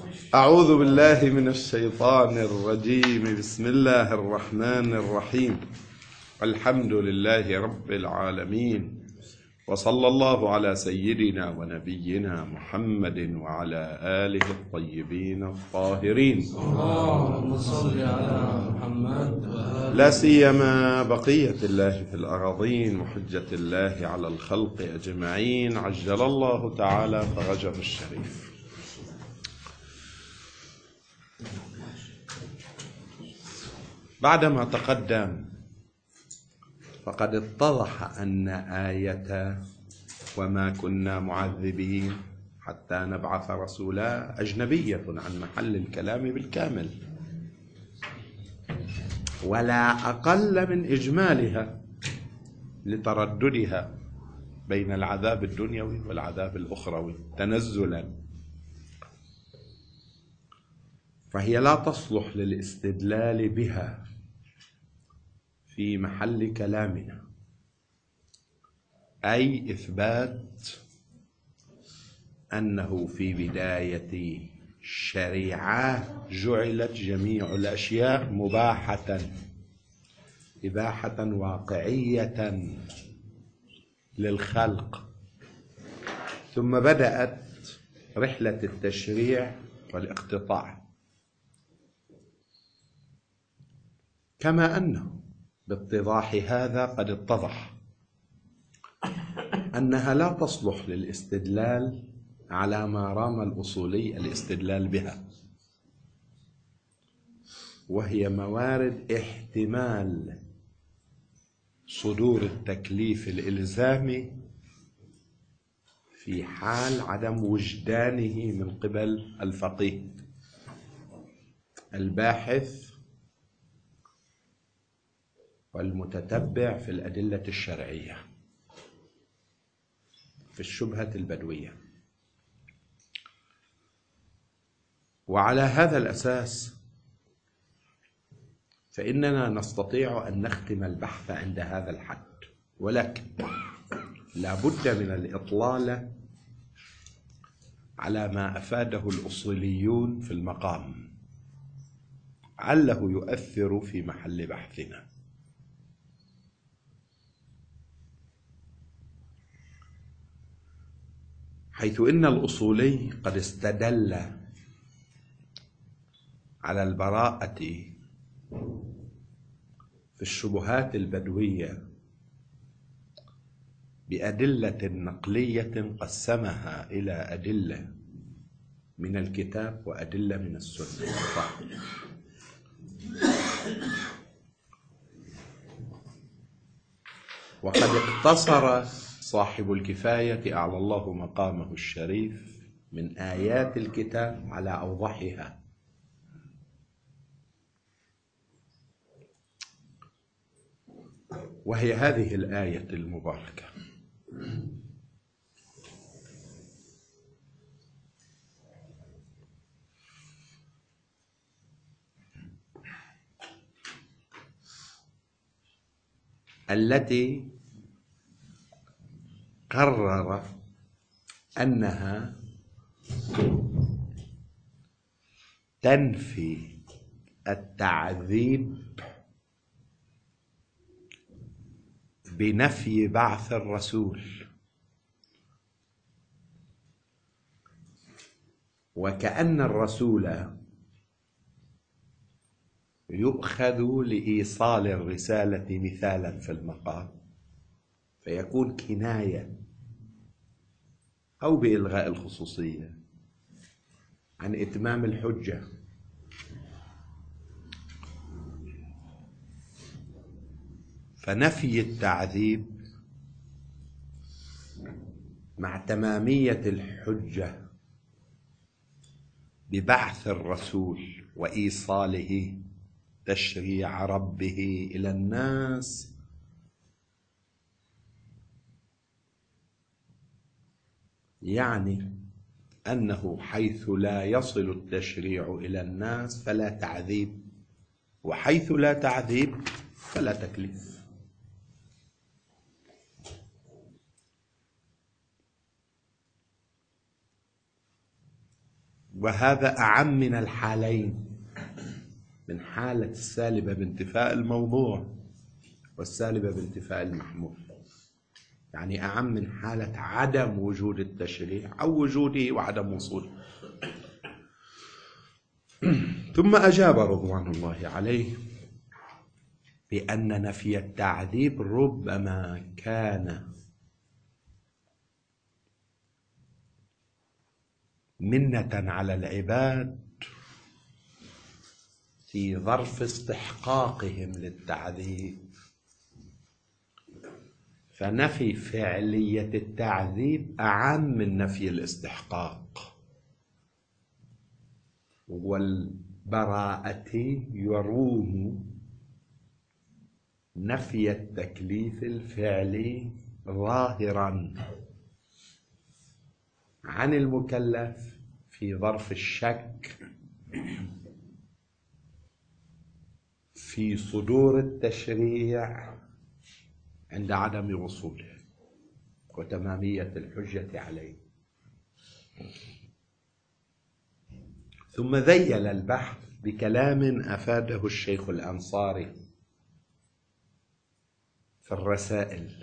أعوذ بالله من الشيطان الرجيم. بسم الله الرحمن الرحيم. الحمد لله رب العالمين، وصلى الله على سيدنا ونبينا محمد وعلى آله الطيبين الطاهرين. اللهم صل على محمد لا سيما بقية الله في الأراضين وحجة الله على الخلق أجمعين، عجل الله تعالى فرجه الشريف. بعدما تقدم فقد اتضح أن آية وما كنا معذبين حتى نبعث رسولا أجنبية عن محل الكلام بالكامل، ولا أقل من إجمالها لترددها بين العذاب الدنيوي والعذاب الأخروي تنزلا، فهي لا تصلح للاستدلال بها في محل كلامنا، أي إثبات أنه في بداية الشريعة جعلت جميع الأشياء مباحة إباحة واقعية للخلق، ثم بدأت رحلة التشريع والاقتطاع، كما أنه باتضاح هذا قد اتضح أنها لا تصلح للاستدلال على ما رام الأصولي الاستدلال بها، وهي موارد احتمال صدور التكليف الإلزامي في حال عدم وجدانه من قبل الفقيه الباحث والمتتبع في الأدلة الشرعية في الشبهة البدوية. وعلى هذا الأساس فإننا نستطيع أن نختم البحث عند هذا الحد، ولكن لا بد من الإطلالة على ما أفاده الأصوليون في المقام عله يؤثر في محل بحثنا. حيث إن الأصولي قد استدل على البراءة في الشبهات البدوية بأدلة نقلية قسمها إلى أدلة من الكتاب وأدلة من السنة، وقد اقتصر صاحب الكفاية أعلى الله مقامه الشريف من آيات الكتاب على أوضحها، وهي هذه الآية المباركة: التي قرر أنها تنفي التعذيب بنفي بعث الرسول، وكأن الرسول يؤخذ لإيصال الرسالة مثالا في المقام، فيكون كناية أو بإلغاء الخصوصية عن إتمام الحجة. فنفي التعذيب مع تمامية الحجة ببعث الرسول وإيصاله تشريع ربه إلى الناس يعني أنه حيث لا يصل التشريع إلى الناس فلا تعذيب، وحيث لا تعذيب فلا تكليف. وهذا أعم من الحالين، من حالة السالبة بانتفاء الموضوع والسالبة بانتفاء المحمول، يعني أعم من حالة عدم وجود التشريع أو وجوده وعدم وصوله. ثم أجاب رضوان الله عليه بأن نفي التعذيب ربما كان منة على العباد في ظرف استحقاقهم للتعذيب، فنفي فعلية التعذيب أعم من نفي الاستحقاق، والبراءة يروم نفي التكليف الفعلي ظاهرا عن المكلف في ظرف الشك في صدور التشريع عند عدم وصوله وتمامية الحجة عليه. ثم ذيل البحث بكلام أفاده الشيخ الأنصاري في الرسائل،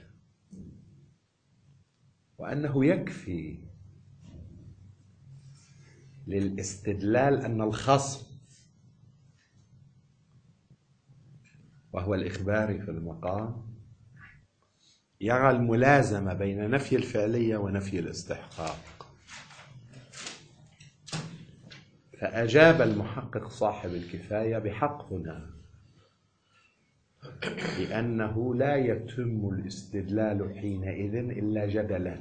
وأنه يكفي للاستدلال أن الخصم، وهو الإخباري في المقام، يرى الملازمة بين نفي الفعلية ونفي الاستحقاق. فأجاب المحقق صاحب الكفاية بحق هنا بأنه لا يتم الاستدلال حينئذ إلا جدلا،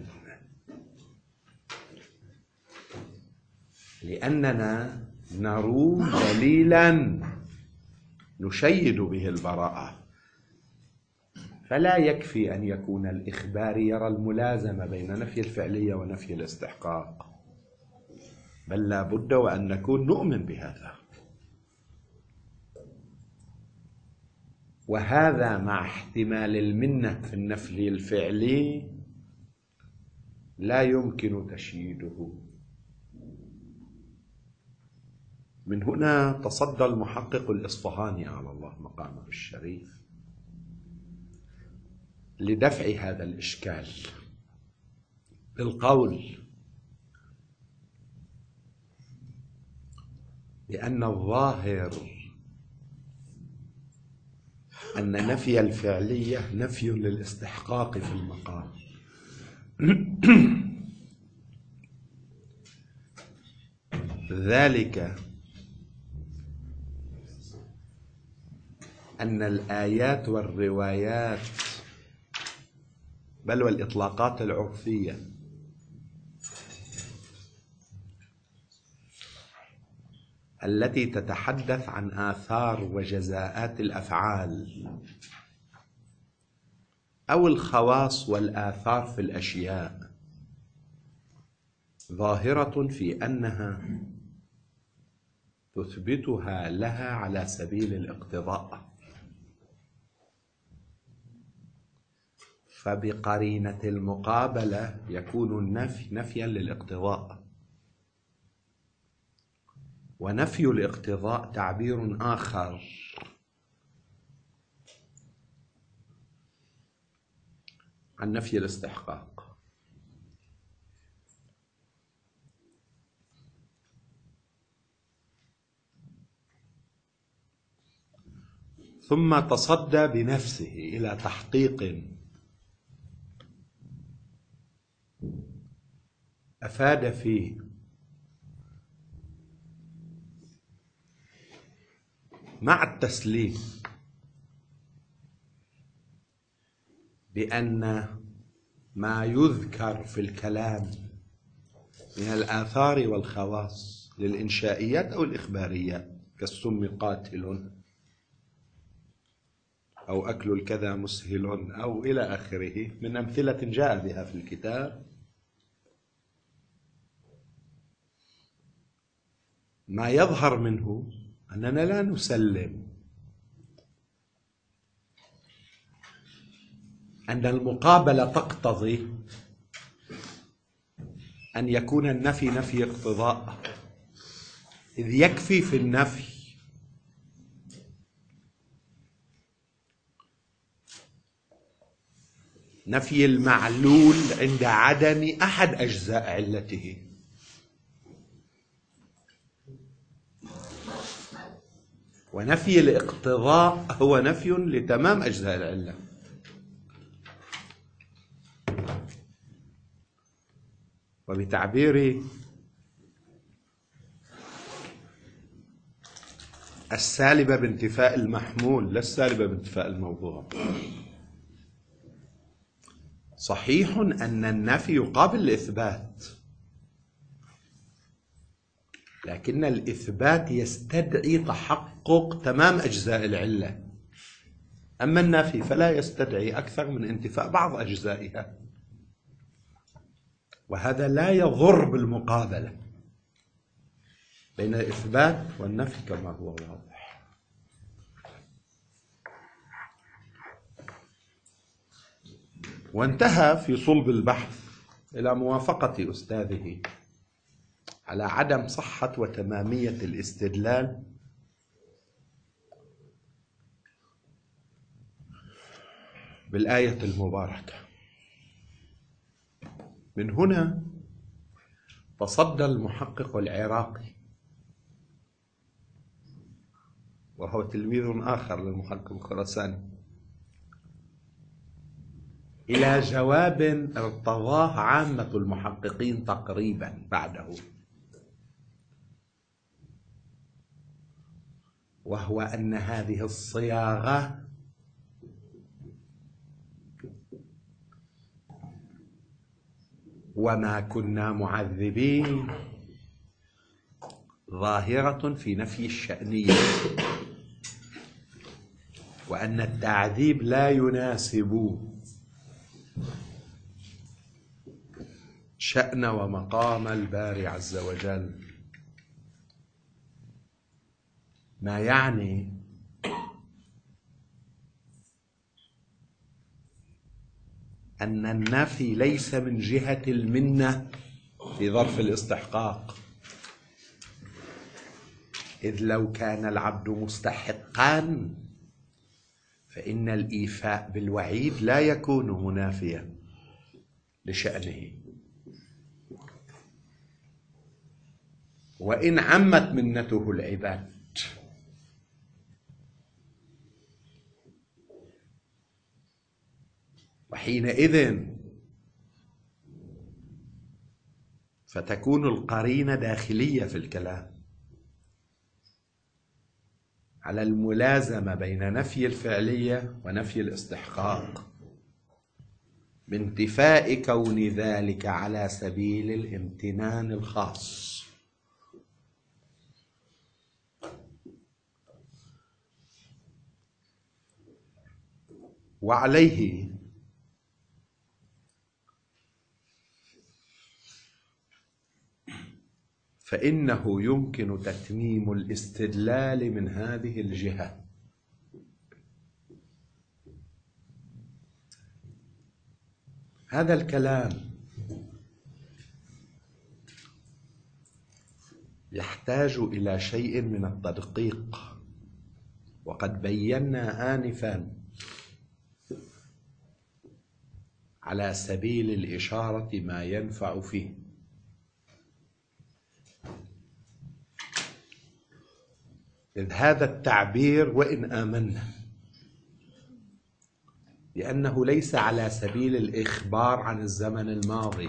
لأننا نروم دليلا نشيد به البراءة، فلا يكفي أن يكون الإخباري يرى الملازمة بين نفي الفعلية ونفي الاستحقاق، بل لا بد وأن نكون نؤمن بهذا. وهذا مع احتمال المنة في النفي الفعلي لا يمكن تشييده. من هنا تصدى المحقق الإصفهاني على الله مقامه الشريف لدفع هذا الإشكال بالقول بأن الظاهر أن نفي الفعلية نفي للاستحقاق في المقام، ذلك أن الآيات والروايات بل والإطلاقات العرفية التي تتحدث عن آثار وجزاءات الأفعال أو الخواص والآثار في الأشياء ظاهرة في أنها تثبتها لها على سبيل الاقتضاء، فبقرينة المقابلة يكون النفي نفيا للاقتضاء، ونفي الاقتضاء تعبير آخر عن نفي الاستحقاق. ثم تصدى بنفسه إلى تحقيق أفاد فيه مع التسليم بأن ما يذكر في الكلام من الآثار والخواص للإنشائيات أو الإخباريات كالسم قاتل أو أكل الكذا مسهل أو إلى آخره من أمثلة جاء بها في الكتاب، ما يظهر منه أننا لا نسلم أن المقابلة تقتضي أن يكون النفي نفي اقتضاء إذ يكفي في النفي نفي المعلول عند عدم أحد أجزاء علته، ونفي الاقتضاء هو نفي لتمام أجزاء العلة. وبتعبير السالبة بانتفاء المحمول لا السالبة بانتفاء الموضوع، صحيح أن النفي يقابل الإثبات، لكن الإثبات يستدعي تحقق تمام أجزاء العلة، أما النفي فلا يستدعي أكثر من انتفاء بعض أجزائها، وهذا لا يضر بالمقابلة بين الإثبات والنفي كما هو واضح. وانتهى في صلب البحث إلى موافقة أستاذه على عدم صحة وتمامية الاستدلال بالآية المباركة. من هنا تصدى المحقق العراقي، وهو تلميذ آخر للمحقق الخراساني، إلى جواب ارتضاه عامة المحققين تقريبا بعده، وهو أن هذه الصياغة وما كنا معذبين ظاهرة في نفي الشأنية، وأن التعذيب لا يناسب شأن ومقام الباري عز وجل، ما يعني أن النفي ليس من جهة المنة في ظرف الاستحقاق، إذ لو كان العبد مستحقا فإن الإيفاء بالوعيد لا يكون منافيا لشأنه، وإن عمت منته العباد. وحينئذ فتكون القرينة داخلية في الكلام على الملازمة بين نفي الفعلية ونفي الاستحقاق، بانتفاء كون ذلك على سبيل الامتنان الخاص. وعليه فإنه يمكن تتميم الاستدلال من هذه الجهة، هذا الكلام يحتاج إلى شيء من التدقيق، وقد بينا آنفا على سبيل الإشارة ما ينفع فيه. إذ هذا التعبير وإن آمنا لأنه ليس على سبيل الإخبار عن الزمن الماضي،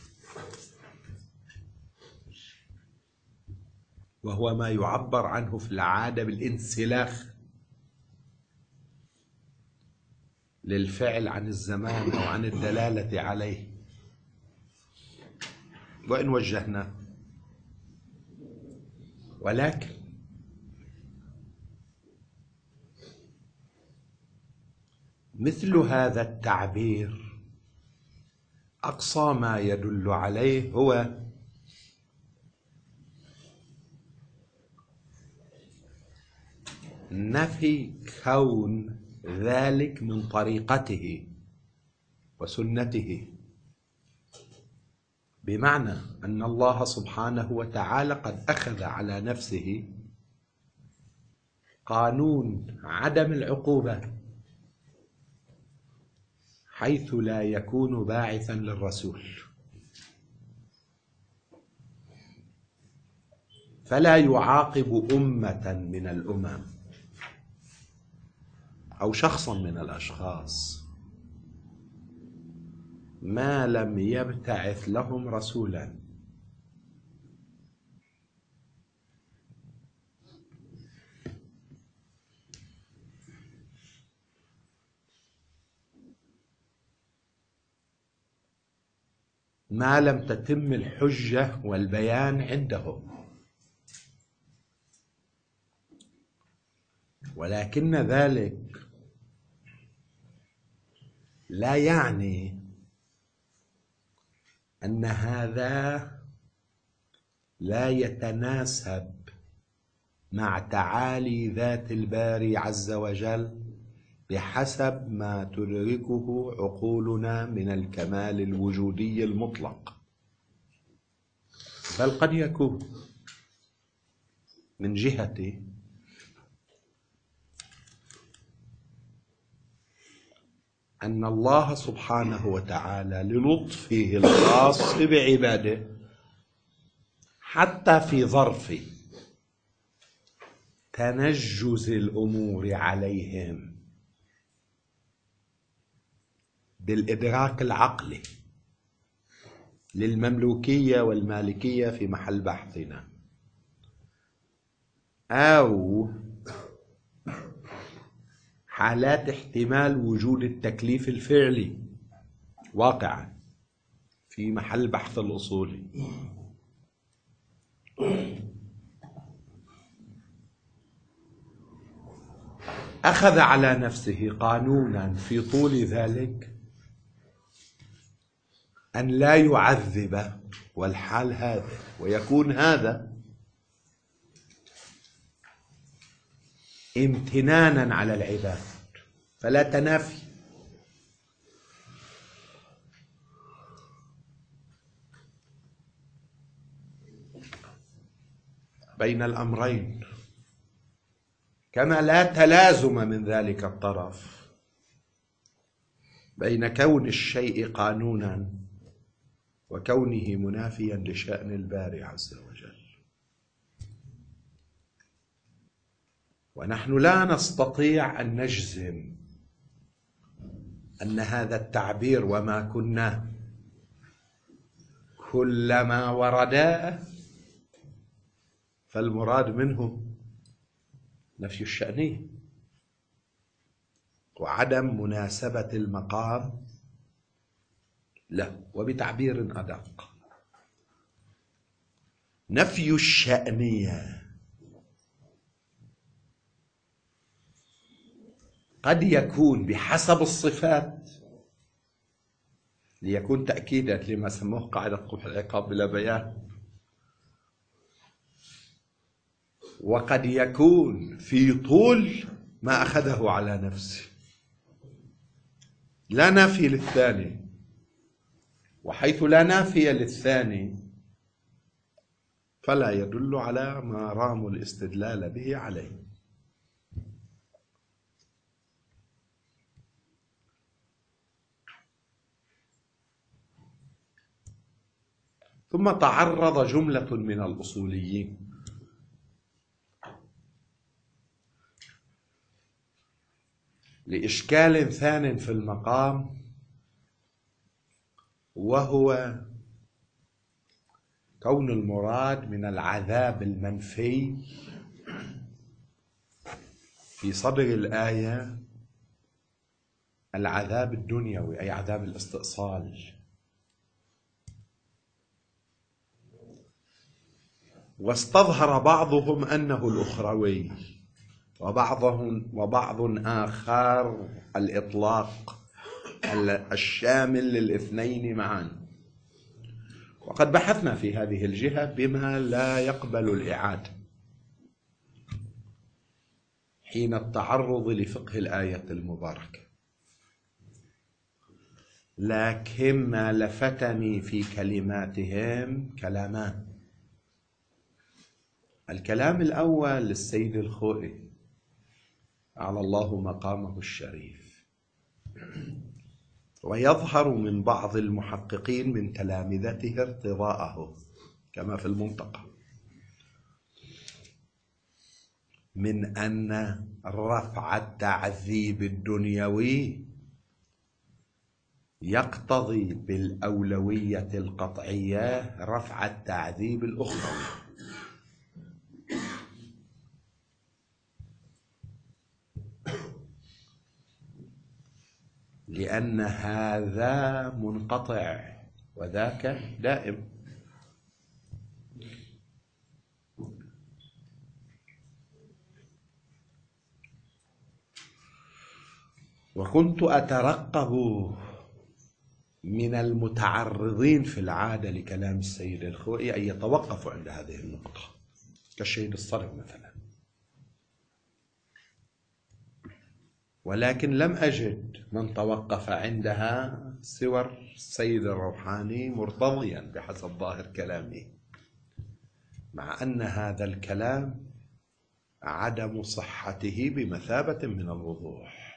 وهو ما يعبر عنه في العادة بالانسلاخ للفعل عن الزمان أو عن الدلالة عليه، وإن وجهناه. ولكن مثل هذا التعبير أقصى ما يدل عليه هو نفي كون ذلك من طريقته وسنته، بمعنى أن الله سبحانه وتعالى قد أخذ على نفسه قانون عدم العقوبة، حيث لا يكون باعثا للرسول، فلا يعاقب أمة من الأمم أو شخصا من الأشخاص ما لم يبتعث لهم رسولا. ما لم تتم الحجة والبيان عندهم. ولكن ذلك لا يعني أن هذا لا يتناسب مع تعالي ذات الباري عز وجل بحسب ما تدركه عقولنا من الكمال الوجودي المطلق، بل قد يكون من جهة أن الله سبحانه وتعالى للطفه الخاص بعباده حتى في ظرف تنجز الأمور عليهم بالإدراك العقلي للمملوكية والمالكية في محل بحثنا، أو حالات احتمال وجود التكليف الفعلي واقعا في محل بحث الأصولي، أخذ على نفسه قانونا في طول ذلك أن لا يعذب، والحال هذا ويكون هذا امتنانا على العباد، فلا تنافي بين الأمرين، كما لا تلازم من ذلك الطرف بين كون الشيء قانونا وكونه منافيا لشأن الباري عز وجل. ونحن لا نستطيع أن نجزم أن هذا التعبير وما كنا كلما وردا فالمراد منه نفي الشأنية وعدم مناسبة المقام له. وبتعبير أدق، نفي الشأنية قد يكون بحسب الصفات ليكون تأكيدا لما سموه قاعدة قبح العقاب بلا بيان، وقد يكون في طول ما أخذه على نفسه، لا نافي للثاني. وحيث لا نافي للثاني فلا يدل على ما راموا الاستدلال به عليه. ثم تعرض جملة من الأصوليين لإشكال ثان في المقام، وهو كون المراد من العذاب المنفي في صدر الآية العذاب الدنيوي، أي عذاب الاستئصال. واستظهر بعضهم أنه الأخروي، وبعض آخر الإطلاق الشامل للاثنين معا. وقد بحثنا في هذه الجهة بما لا يقبل الإعادة حين التعرض لفقه الآية المباركة. لكن ما لفتني في كلماتهم كلامان. الكلام الأول للسيد الخوئي أعلى الله مقامه الشريف، ويظهر من بعض المحققين من تلامذته ارتضاءه كما في المنطقة من أن رفع التعذيب الدنيوي يقتضي بالأولوية القطعية رفع التعذيب الأخروي، لأن هذا منقطع وذاك دائم. وكنت أترقب من المتعرضين في العادة لكلام السيد الخوئي أن يتوقفوا عند هذه النقطة، كالشهيد الصرف مثلا، ولكن لم أجد من توقف عندها سوى السيد الروحاني مرتضيا بحسب ظاهر كلامه، مع أن هذا الكلام عدم صحته بمثابة من الوضوح،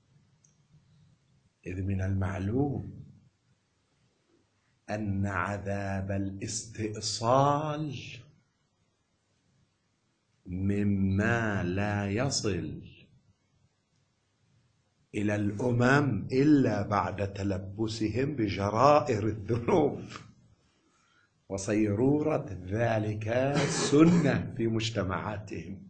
إذ من المعلوم أن عذاب الاستئصال مما لا يصل إلى الأمم إلا بعد تلبسهم بجرائر الذنوب وصيرورة ذلك سنة في مجتمعاتهم،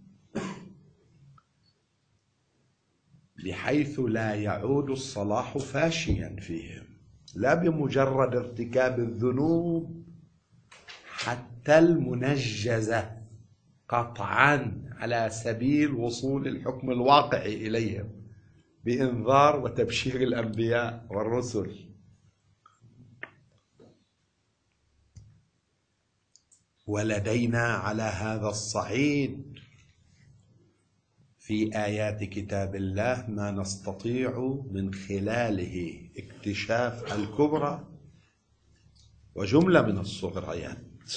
بحيث لا يعود الصلاح فاشيا فيهم، لا بمجرد ارتكاب الذنوب حتى المنجزة قطعا على سبيل وصول الحكم الواقعي إليهم بإنذار وتبشير الأنبياء والرسل. ولدينا على هذا الصعيد في آيات كتاب الله ما نستطيع من خلاله اكتشاف الكبرى وجملة من الصغريات،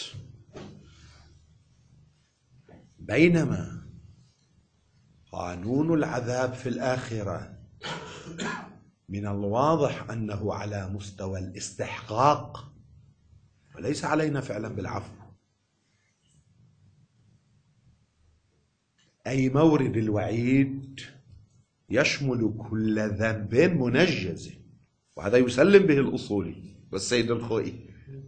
بينما قانون العذاب في الآخرة من الواضح أنه على مستوى الاستحقاق وليس علينا فعلا بالعفو، أي مورد الوعيد يشمل كل ذنب منجز، وهذا يسلم به الأصولي والسيد الخوئي،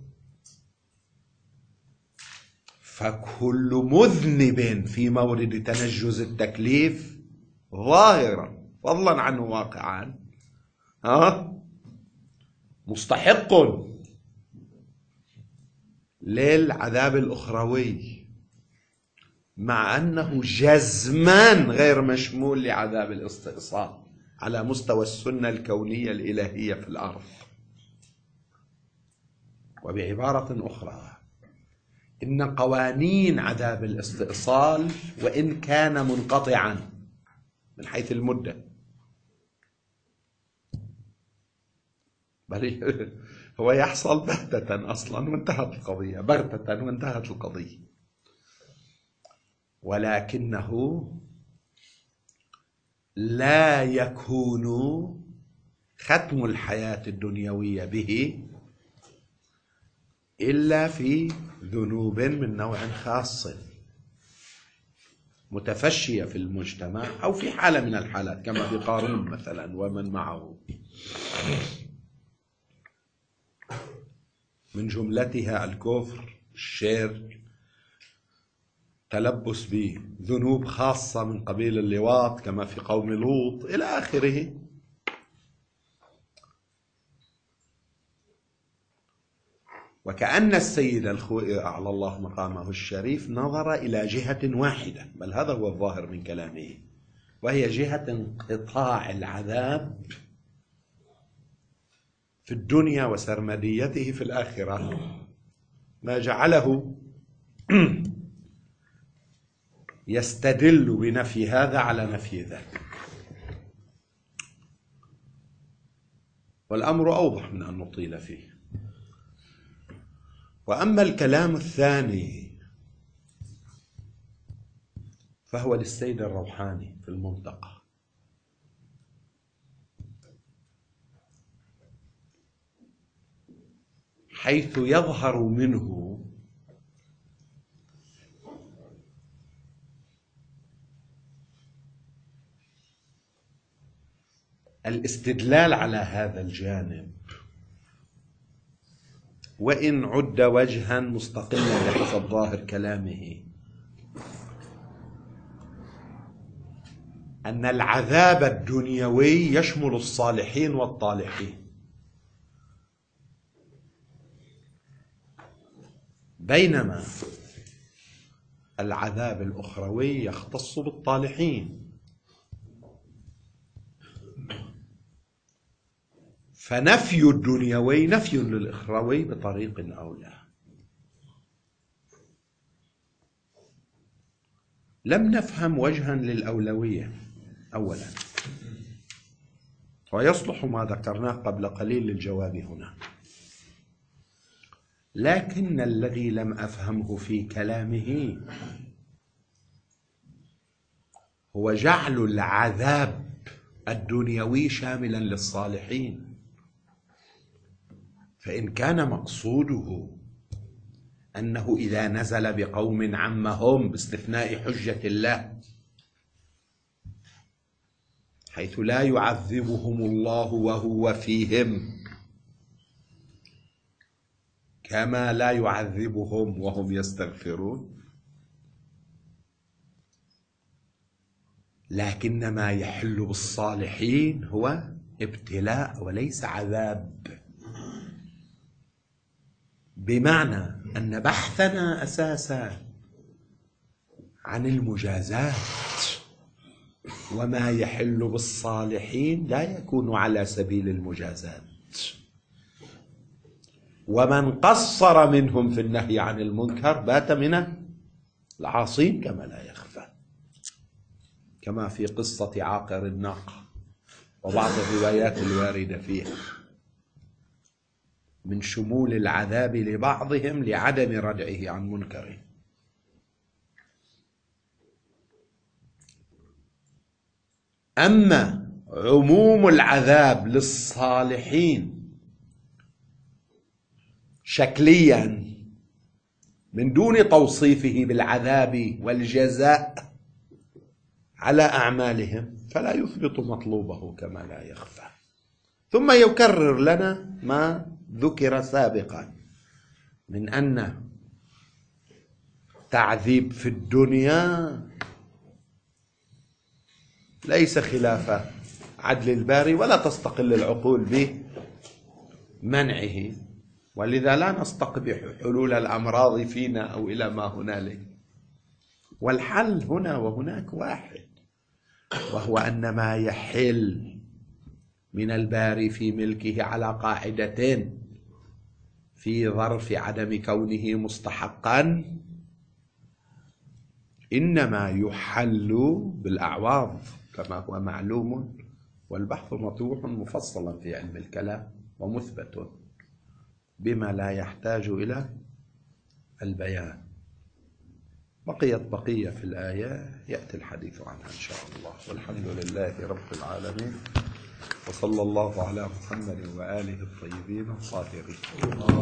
فكل مذنب في مورد تنجز التكليف ظاهرا فضلا عنه واقعا مستحق للعذاب الأخروي، مع أنه جزما غير مشمول لعذاب الاستئصال على مستوى السنة الكونية الإلهية في الأرض. وبعبارة أخرى، إن قوانين عذاب الاستئصال وإن كان منقطعا من حيث المدة، بل هو يحصل بغتة أصلا وانتهت القضية، بغتة وانتهت القضية، ولكنه لا يكون ختم الحياة الدنيوية به إلا في ذنوب من نوع خاص متفشية في المجتمع أو في حالة من الحالات كما في قارون مثلا ومن معه، من جملتها الكفر، الشرك، تلبس بذنوب خاصة من قبيل اللواط كما في قوم لوط إلى آخره. وكأن السيد الخوئي أعلى الله مقامه الشريف نظر إلى جهة واحدة، بل هذا هو الظاهر من كلامه، وهي جهة انقطاع العذاب في الدنيا وسرمديته في الآخرة، ما جعله يستدل بنفي هذا على نفي ذاك. والأمر أوضح من أن نطيل فيه. وأما الكلام الثاني فهو للسيد الروحاني في المنطقة، حيث يظهر منه الاستدلال على هذا الجانب، وإن عد وجها مستقلا بحسب ظاهر كلامه، أن العذاب الدنيوي يشمل الصالحين والطالحين، بينما العذاب الأخروي يختص بالطالحين. فنفي الدنيوي نفي للأخروي بطريق أولى. لم نفهم وجها للأولوية أولا، ويصلح ما ذكرناه قبل قليل للجواب هنا، لكن الذي لم أفهمه في كلامه هو جعل العذاب الدنيوي شاملا للصالحين. فإن كان مقصوده أنه إذا نزل بقوم عمهم باستثناء حجة الله، حيث لا يعذبهم الله وهو فيهم كما لا يعذبهم وهم يستغفرون، لكن ما يحل بالصالحين هو ابتلاء وليس عذاب. بمعنى أن بحثنا أساسا عن المجازات، وما يحل بالصالحين لا يكون على سبيل المجازات، ومن قصر منهم في النهي عن المنكر بات من العاصين كما لا يخفى، كما في قصة عاقر الناقة وبعض الروايات الواردة فيها من شمول العذاب لبعضهم لعدم ردعه عن منكره. أما عموم العذاب للصالحين شكليا من دون توصيفه بالعذاب والجزاء على أعمالهم فلا يثبت مطلوبه كما لا يخفى. ثم يكرر لنا ما ذكر سابقا من أن تعذيب في الدنيا ليس خلاف عدل الباري ولا تستقل العقول بمنعه، ولذا لا نستقبح حلول الأمراض فينا أو إلى ما هنالك. والحل هنا وهناك واحد، وهو أن ما يحل من الباري في ملكه على قاعدتين في ظرف عدم كونه مستحقا إنما يحل بالأعواض كما هو معلوم، والبحث مطروح مفصلا في علم الكلام ومثبت بما لا يحتاج إلى البيان. بقيت بقية في الآية يأتي الحديث عنها إن شاء الله، والحمد لله رب العالمين، وصلى الله على محمد وآله الطيبين الطاهرين.